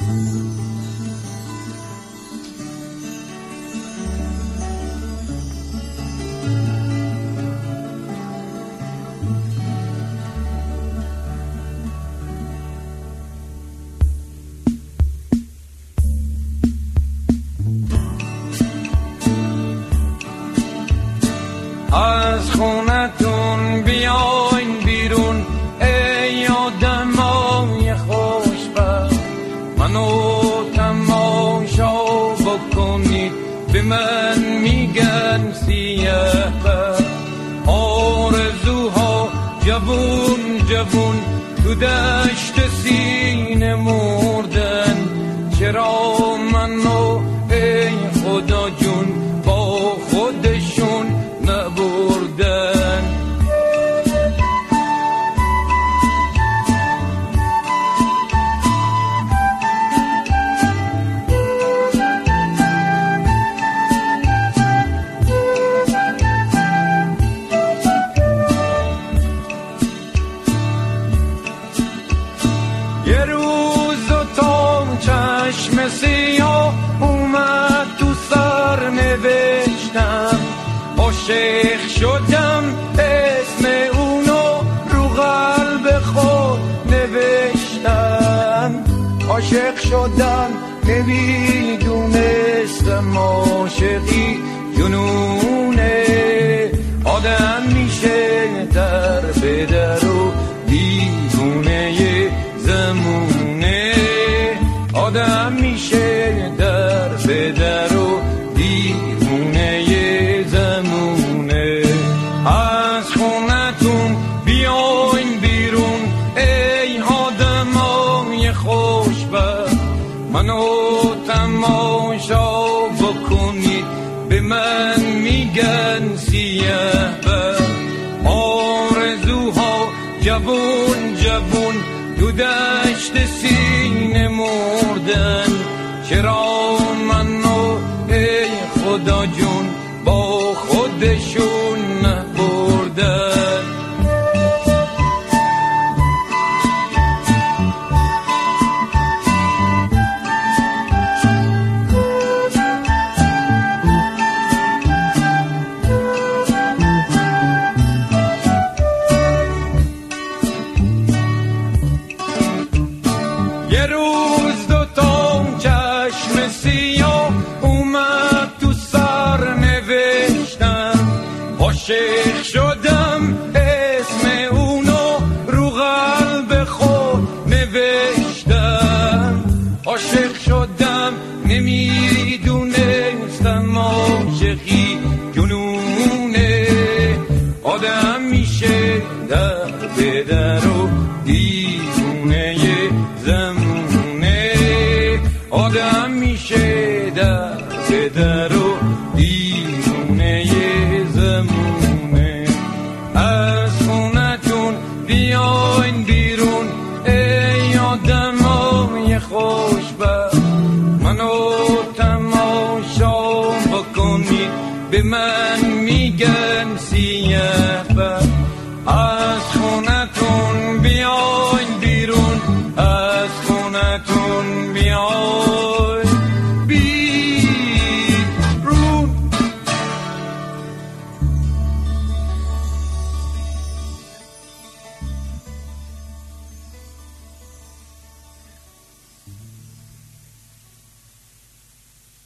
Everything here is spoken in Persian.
از خونتون بیاین بیرون ای آدمای خوشبخت، منو تماشا بکنید به من میگن سیاه‌بخت. آرزوها جوون جوون تو دشت سینه مردن، چرا منو ای خدا جون با خودشون نبردن. یه روز تا چشم سیاه اومد تو سر نوشتم، عاشق شدم اسم اونو رو قلب خود نوشتم. عاشق شدم نمیدونستم عاشقی جنونه، آدم میشه در به در و دیوونه زمونه، آدم میشه در به در و دیوونه زمونه. از خونتون بیاین بیرون ای آدمای خوشبخت، منو تماشا بکنید به من میگن سیاه‌بخت. آرزوها جوون جوون تو دشت سینه مردن، چرا منو ای خدا جون با خودشون نبردن. یه روز دو تا چشم سیاه اومد تو سر نوشتم، عاشق شدم اسم اونو رو قلب خود نوشتم. عاشق شدم نمیدونستم عاشقی جنونه، آدم میشه در به در و دیوونه زمونه، آدم میشه در به در و دیوونه زمونه. از خونتون بیاین بیرون ای آدمای خوشبخت، منو تماشا بکنید به من میگن سیاه‌بخت. از خونتون بیاین بیرون، از خونتون بیاین